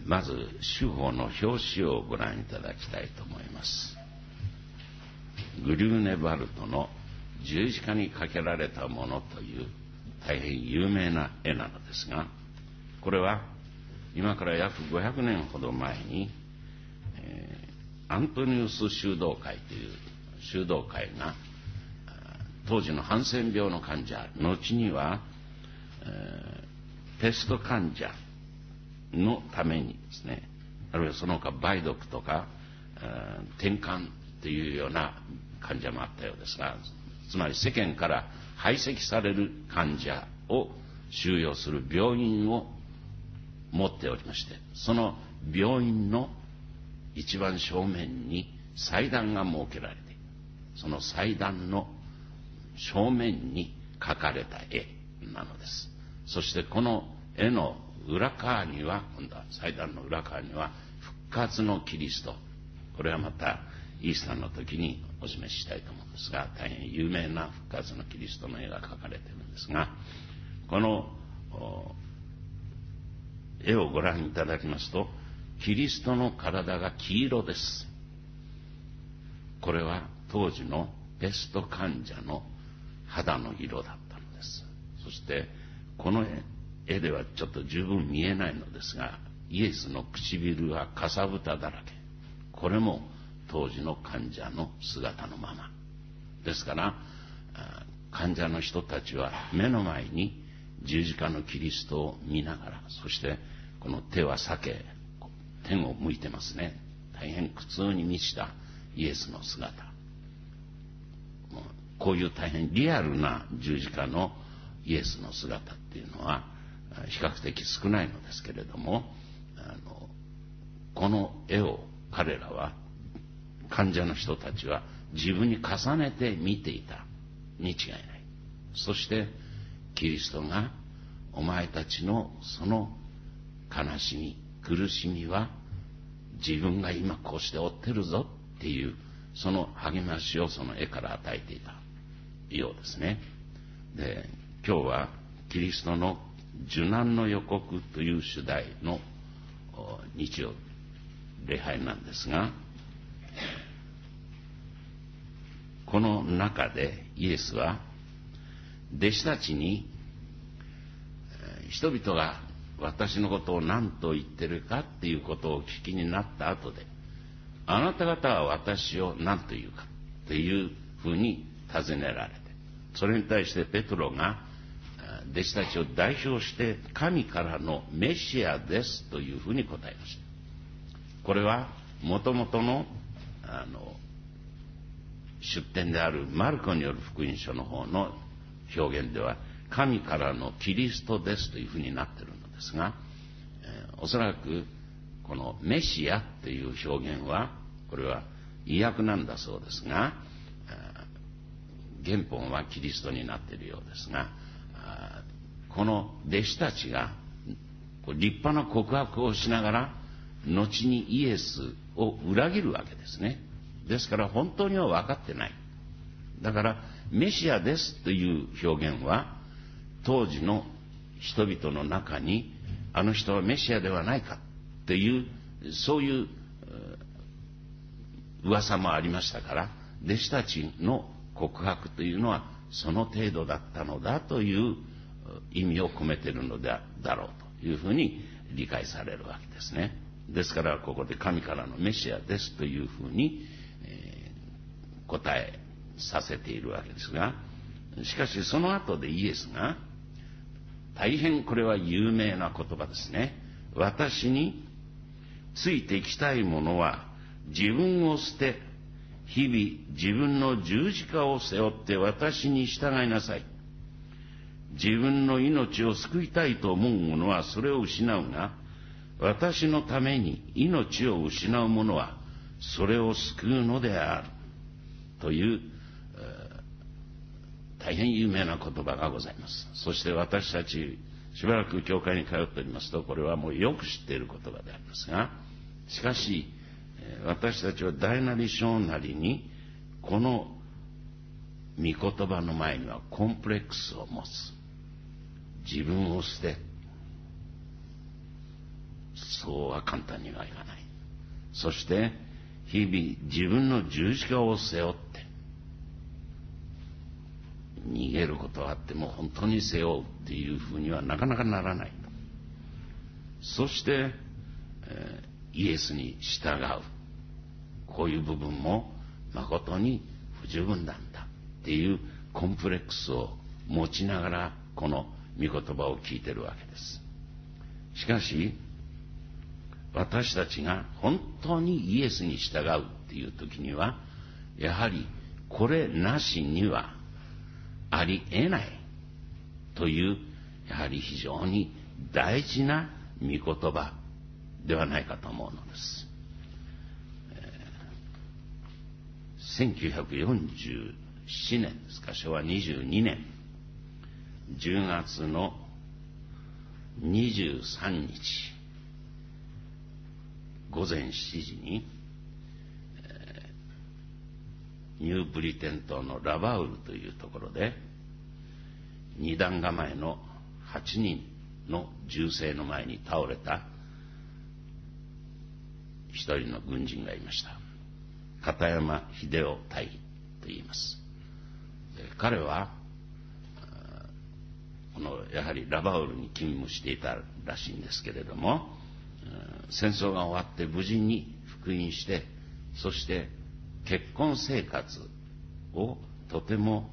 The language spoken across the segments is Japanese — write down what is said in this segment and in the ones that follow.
まず主法の表紙をご覧いただきたいと思います。グリューネバルトの十字架にかけられたものという大変有名な絵なのですが、これは今から約500年ほど前に、アントニウス修道会という修道会が当時のハンセン病の患者、後には、ペスト患者のためにですね、あるいはその他梅毒とか転換というような患者もあったようですが、つまり世間から排斥される患者を収容する病院を持っておりまして、その病院の一番正面に祭壇が設けられている。その祭壇の正面に描かれた絵なのです。そしてこの絵の裏側には、今度は祭壇の裏側には復活のキリスト、これはまたイースターの時にお示ししたいと思うんですが、大変有名な復活のキリストの絵が描かれているんですが、この絵をご覧いただきますと、キリストの体が黄色です。これは当時のペスト患者の肌の色だったのです。そしてこの絵ではちょっと十分見えないのですが、イエスの唇はかさぶただらけ。これも当時の患者の姿のままですから、患者の人たちは目の前に十字架のキリストを見ながら、そしてこの手は裂け天を向いてますね。大変苦痛に満ちたイエスの姿、こういう大変リアルな十字架のイエスの姿っていうのは比較的少ないのですけれども、この絵を彼らは、患者の人たちは自分に重ねて見ていたに違いない。そしてキリストが、お前たちのその悲しみ苦しみは自分が今こうして負ってるぞっていう、その励ましをその絵から与えていたようですね。で、今日はキリストの受難の予告という主題の日曜礼拝なんですが、この中でイエスは弟子たちに、人々が私のことを何と言ってるかっていうことをお聞きになった後で、あなた方は私を何と言うかというふうに尋ねられて、それに対してペトロが弟子たちを代表して神からのメシアですというふうに答えました。これはもともとの出典であるマルコによる福音書の方の表現では、神からのキリストですというふうになっているのですが、おそらくこのメシアという表現は、これは意訳なんだそうですが、原本はキリストになっているようですが、この弟子たちが立派な告白をしながら後にイエスを裏切るわけですね。ですから本当には分かってない。だからメシアですという表現は、当時の人々の中にあの人はメシアではないかという、そういう噂もありましたから、弟子たちの告白というのはその程度だったのだという意味を込めているのだろうというふうに理解されるわけですね。ですからここで神からのメシアですというふうに、答えさせているわけですが、しかしその後でイエスが、大変これは有名な言葉ですね。私についていきたい者は自分を捨て、日々自分の十字架を背負って私に従いなさい。自分の命を救いたいと思う者はそれを失うが、私のために命を失う者はそれを救うのであるという、大変有名な言葉がございます。そして私たちしばらく教会に通っておりますと、これはもうよく知っている言葉でありますが、しかし私たちは大なり小なりにこの御言葉の前にはコンプレックスを持つ。自分を捨て、 そうは簡単にはいかない。そして日々自分の十字架を背負って、逃げることはあっても本当に背負うっていうふうにはなかなかならない。そして、イエスに従う、こういう部分も誠に不十分なんだっていうコンプレックスを持ちながらこの御言葉を聞いてるわけです。しかし私たちが本当にイエスに従うっていう時には、やはりこれなしにはありえないという、やはり非常に大事な御言葉ではないかと思うのです。1947年ですか、昭和22年10月の23日午前7時に、ニューブリテン島のラバウルというところで、二段構えの8人の銃声の前に倒れた一人の軍人がいました。片山秀夫大尉と言います。彼はやはりラバウルに勤務していたらしいんですけれども、戦争が終わって無事に復員して、そして結婚生活をとても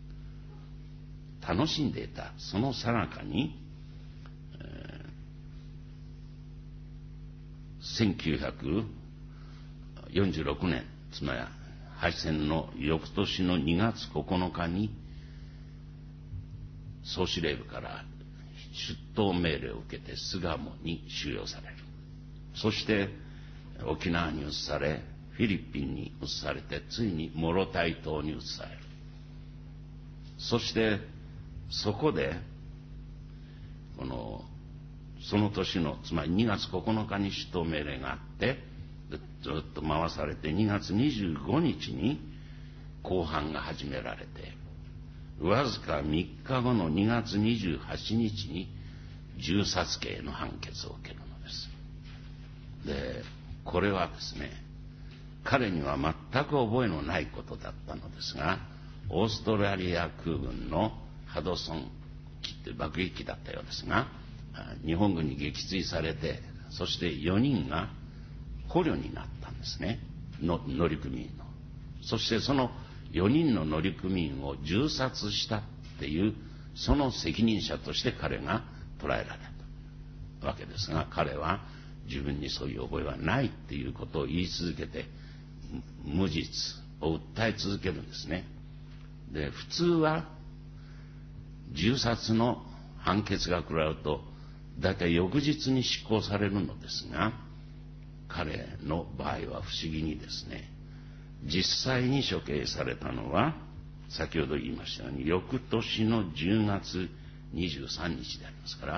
楽しんでいたその最中に、1946年、つまり敗戦の翌年の2月9日に総司令部から出頭命令を受けて巣鴨に収容される。そして沖縄に移され、フィリピンに移されて、ついにモロタイ島に移される。そしてそこでその年の、つまり2月9日に出頭命令があって、ずっと回されて2月25日に公判が始められて、わずか3日後の2月28日に銃殺刑の判決を受けるのです。で、これはですね、彼には全く覚えのないことだったのですが、オーストラリア空軍のハドソン機という爆撃機だったようですが、日本軍に撃墜されて、そして4人が捕虜になったんですね、乗組員の。そしてその4人の乗組員を銃殺したっていう、その責任者として彼が捕らえられたわけですが、彼は自分にそういう覚えはないっていうことを言い続けて、無実を訴え続けるんですね。で、普通は銃殺の判決が下るとだいたい翌日に執行されるのですが、彼の場合は不思議にですね、実際に処刑されたのは先ほど言いましたように翌年の10月23日でありますから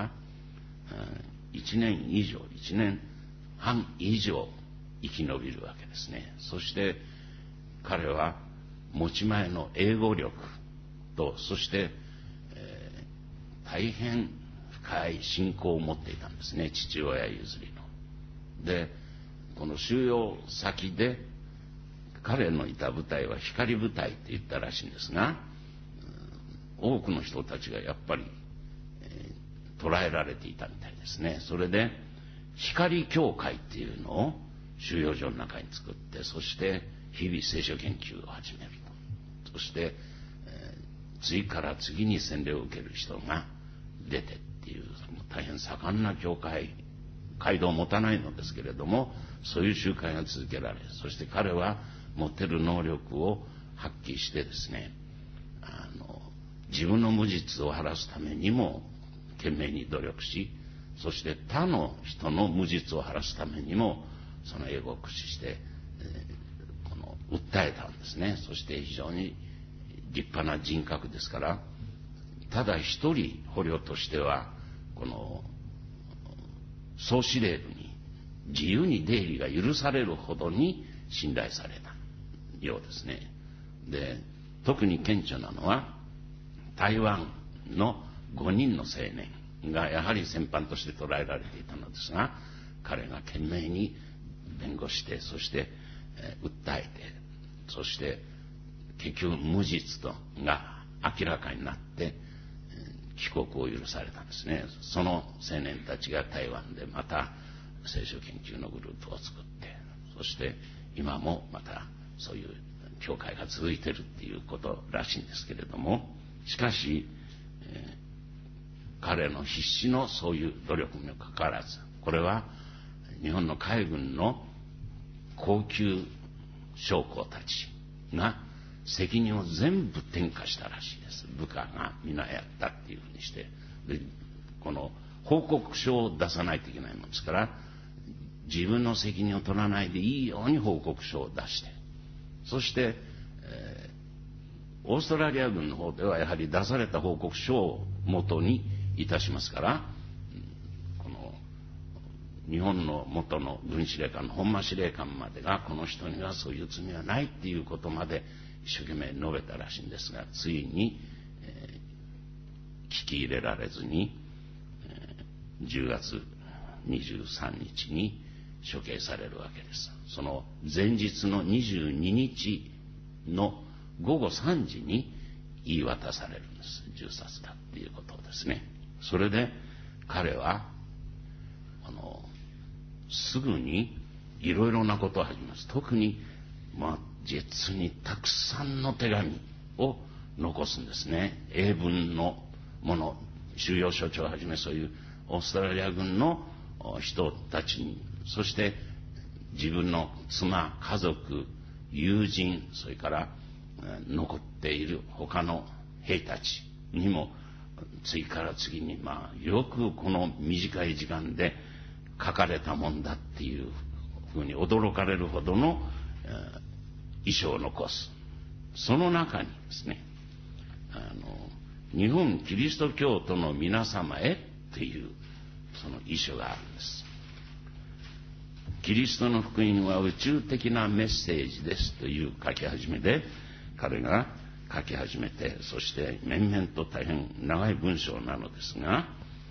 、1年半以上生き延びるわけですね。そして彼は持ち前の英語力と、そして、大変深い信仰を持っていたんですね、父親譲りの。で、この収容先で彼のいた部隊は光部隊って言ったらしいんですが、多くの人たちがやっぱり、捕らえられていたみたいですね。それで光教会っていうのを収容所の中に作って、そして日々聖書研究を始めると。そして、次から次に洗礼を受ける人が出てっていう、大変盛んな教会、街道を持たないのですけれども、そういう集会が続けられ、そして彼は持っている能力を発揮してですね、自分の無実を晴らすためにも懸命に努力し、そして他の人の無実を晴らすためにもその英語を駆使して、訴えたんですね。そして非常に立派な人格ですから、ただ一人捕虜としてはこの総司令部に自由に出入りが許されるほどに信頼されたようですね。で、特に顕著なのは台湾の5人の青年がやはり戦犯として捕らえられていたのですが、 彼が懸命に弁護して、そして訴えて、そして結局無実が明らかになって帰国を許されたんですね。その青年たちが台湾でまた聖書研究のグループを作って、そして今もまたそういう教会が続いているっていうことらしいんですけれども、しかし、彼の必死のそういう努力にもかかわらず、これは日本の海軍の高級将校たちが責任を全部転嫁したらしいです。部下が皆やったっていうふうにして、でこの報告書を出さないといけないものですから、自分の責任を取らないでいいように報告書を出して、そして、オーストラリア軍の方ではやはり出された報告書を元にいたしますから、この日本の元の軍司令官の本間司令官までがこの人にはそういう罪はないっていうことまで一生懸命述べたらしいんですが、ついに、聞き入れられずに、10月23日に処刑されるわけです。その前日の22日の午後3時に言い渡されるんです。銃殺だっていうことですね。それで彼はすぐにいろいろなことを始めます。特に実にたくさんの手紙を残すんですね。英文のもの、収容所長をはじめそういうオーストラリア軍の人たちに、そして自分の妻、家族、友人、それから残っている他の兵たちにも次から次に、よくこの短い時間で書かれたもんだっていうふうに驚かれるほどの遺書を残す。その中にですね、日本キリスト教徒の皆様へっていうその遺書があるんです。キリストの福音は宇宙的なメッセージですという書き始めで、彼が書き始めて、そして面々と大変長い文章なのですが、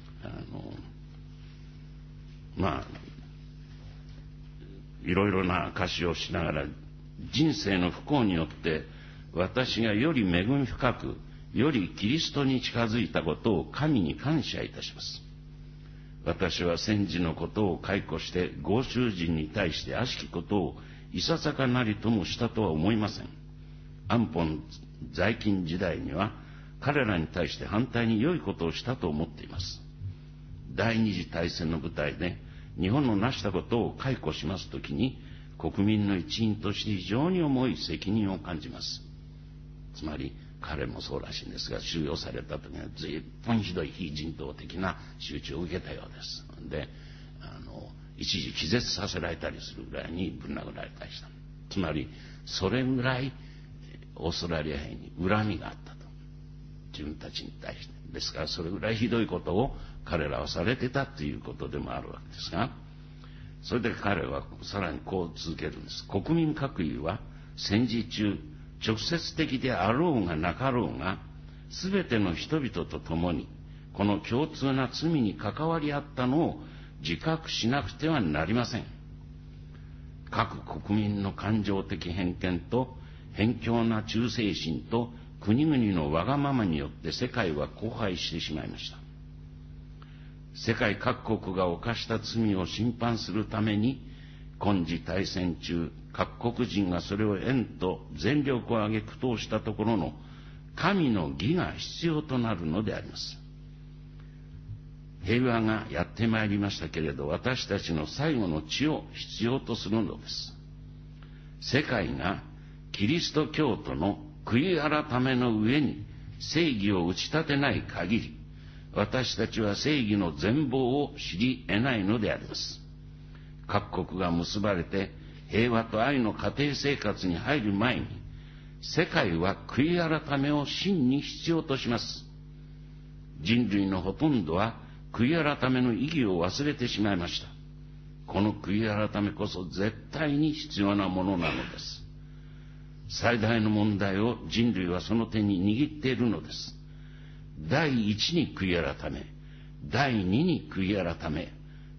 いろいろな歌詞をしながら、人生の不幸によって私がより恵み深く、よりキリストに近づいたことを神に感謝いたします。私は戦時のことを解雇して豪州人に対して悪しきことをいささかなりともしたとは思いません。安保在勤時代には彼らに対して反対に良いことをしたと思っています。第二次大戦の舞台で日本の成したことを解雇しますときに、国民の一員として非常に重い責任を感じます。つまり彼もそうらしいんですが、収容された時には随分ひどい非人道的な仕打ちを受けたようです。で、一時気絶させられたりするぐらいにぶん殴られたりした。つまりそれぐらいオーストラリア兵に恨みがあったと、自分たちに対して。ですからそれぐらいひどいことを彼らはされてたということでもあるわけですが、それで彼はさらにこう続けるんです。国民各位は戦時中、直接的であろうがなかろうが、すべての人々と共にこの共通な罪に関わり合ったのを自覚しなくてはなりません。各国民の感情的偏見と偏狭な忠誠心と国々のわがままによって世界は荒廃してしまいました。世界各国が犯した罪を審判するために、今時大戦中、各国人がそれを縁と全力を挙げ苦闘したところの神の義が必要となるのであります。平和がやってまいりましたけれど、私たちの最後の地を必要とするのです。世界がキリスト教徒の悔い改めの上に正義を打ち立てない限り、私たちは正義の全貌を知り得ないのであります。各国が結ばれて平和と愛の家庭生活に入る前に、世界は悔い改めを真に必要とします。人類のほとんどは悔い改めの意義を忘れてしまいました。この悔い改めこそ絶対に必要なものなのです。最大の問題を人類はその手に握っているのです。第一に悔い改め、第二に悔い改め、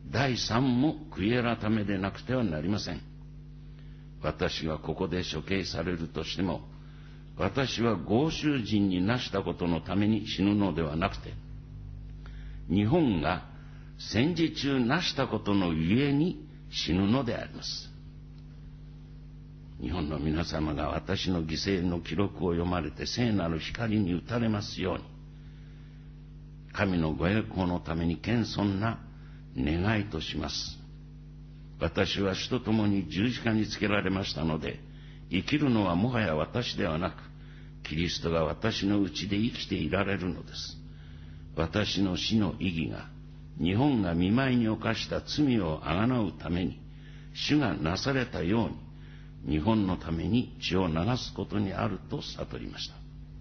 第三も悔い改めでなくてはなりません。私がここで処刑されるとしても、私は豪州人になしたことのために死ぬのではなくて、日本が戦時中なしたことのゆえに死ぬのであります。日本の皆様が私の犠牲の記録を読まれて聖なる光に打たれますように、神のご栄光のために謙遜な願いとします。私は主と共に十字架につけられましたので、生きるのはもはや私ではなく、キリストが私のうちで生きていられるのです。私の死の意義が、日本が見舞いに犯した罪をあがなうために、主がなされたように、日本のために血を流すことにあると悟りました。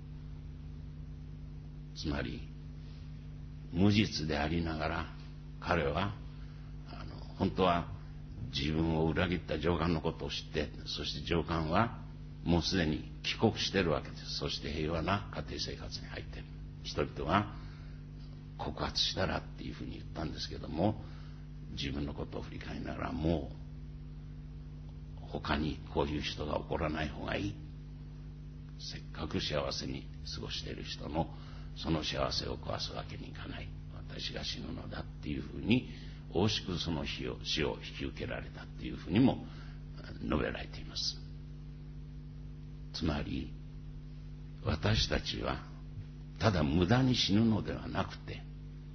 つまり、無実でありながら、彼は、本当は自分を裏切った上官のことを知って、そして上官はもうすでに帰国しているわけです。そして平和な家庭生活に入っている。人々が告発したらっていうふうに言ったんですけども、自分のことを振り返りながら、もう他にこういう人が起こらない方がいい。せっかく幸せに過ごしている人のその幸せを壊すわけにいかない。私が死ぬのだっていうふうに、惜しくその死を引き受けられたっていうふうにも述べられています。つまり、私たちはただ無駄に死ぬのではなくて、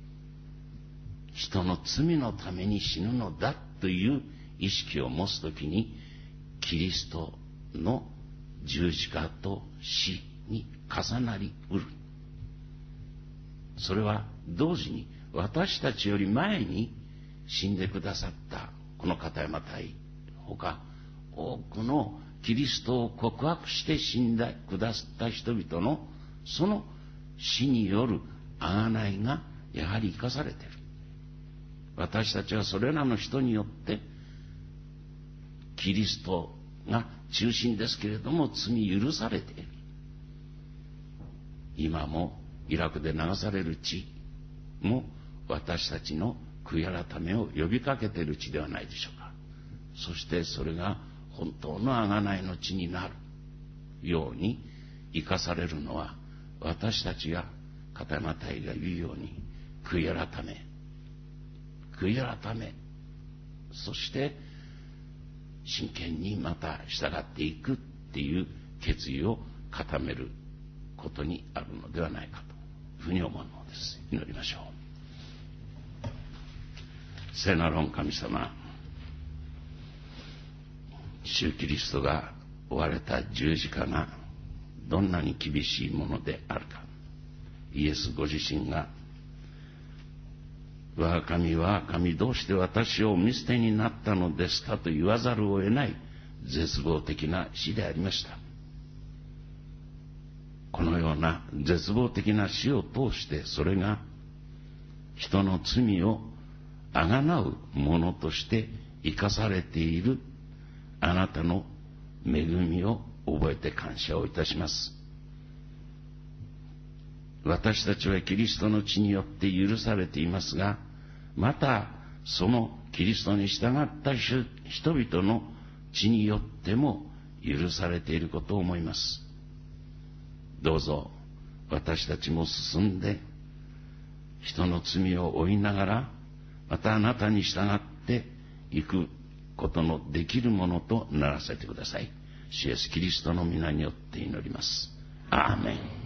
人の罪のために死ぬのだという意識を持つときに、キリストの十字架と死に重なりうる。それは同時に私たちより前に死んでくださったこの片山隊ほか、多くのキリストを告白して死んでくださった人々のその死による贖いがやはり生かされている。私たちはそれらの人によってキリストが中心ですけれども罪許されている。今もイラクで流される血も私たちの悔い改めを呼びかけている血ではないでしょうか。そしてそれが本当の贖いの血になるように生かされるのは、私たちが片山隊が言うように悔い改め、そして真剣にまた従っていくっていう決意を固めることにあるのではないかというふうに思うのです。祈りましょう。聖なる御神様、主キリストが追われた十字架がどんなに厳しいものであるか、イエスご自身が、我が神どうして私を見捨てになったのですかと言わざるを得ない絶望的な死でありました。このような絶望的な死を通して、それが人の罪をあがなうものとして生かされているあなたの恵みを覚えて感謝をいたします。私たちはキリストの血によって許されていますが、またそのキリストに従った人々の血によっても許されていることを思います。どうぞ私たちも進んで人の罪を負いながら、またあなたに従っていくことのできるものとならせてください。主イエスキリストの皆によって祈ります。アーメン。